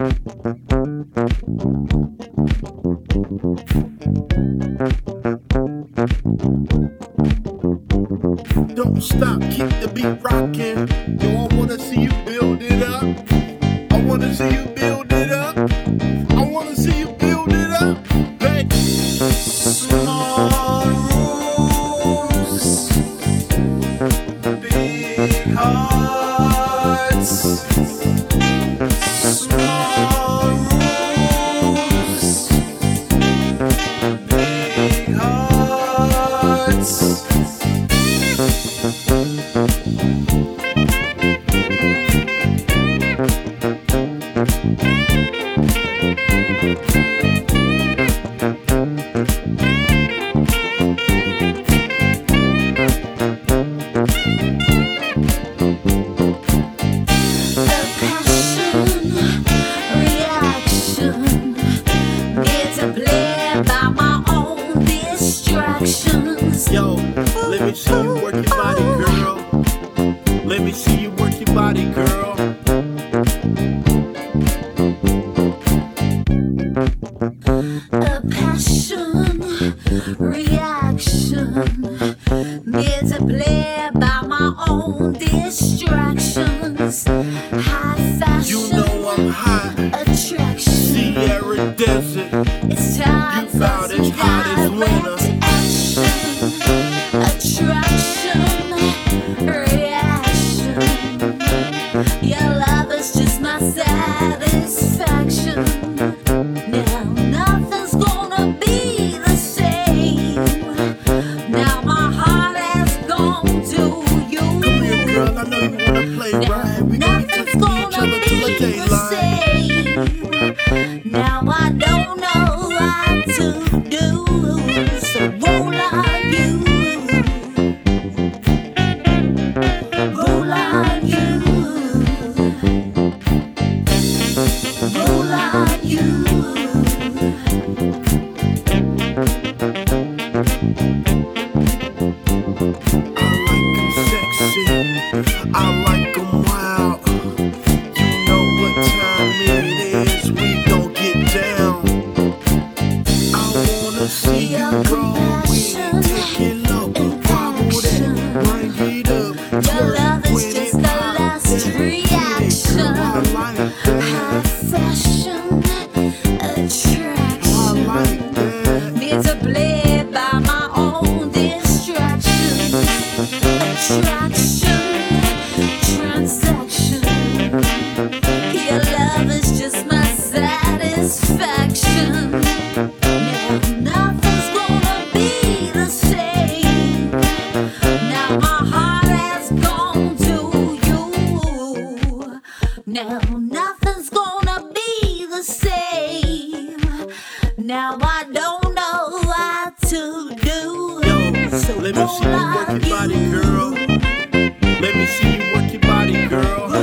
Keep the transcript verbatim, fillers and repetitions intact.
Don't stop, keep the beat rocking. Yo, I wanna see you build it up. I wanna see you build it up. I wanna see you build it up. Hey. Small rooms, big hearts. Small rooms, big hearts. Yo, let me see you work your body, girl. Let me see you work your body, girl. A passion reaction, needs to play by my own distractions. High fashion, You know I'm hot. attraction. Sierra Desert. It's time You bout as hot as winter. Attraction, reaction. Your love is just my satisfaction. Now nothing's gonna be the same. Now my heart has gone to you. Come here, girl, I know you wanna play, Now right? We gonna be nothing's touching each gonna other till the be the daylight. same. Now I don't know what to do, so roll on you, roll on you, roll on you. Sexy, I like 'em wild. You know what time it is, we gon' get down. I wanna see you roll with it, take it low, wobble that, wind it up, Your love is with just it, the pop last that, get it, reaction. girl, I like that, High fashion I attraction. like that. Need to play by my own distraction. Attraction, transaction. Your love is just my satisfaction. Now nothing's gonna be the same. Now my heart has gone to you. Now nothing's gonna be the same. Now I don't know what to do. Yo, So let me see you work your body, girl. Let me see you work your body, girl.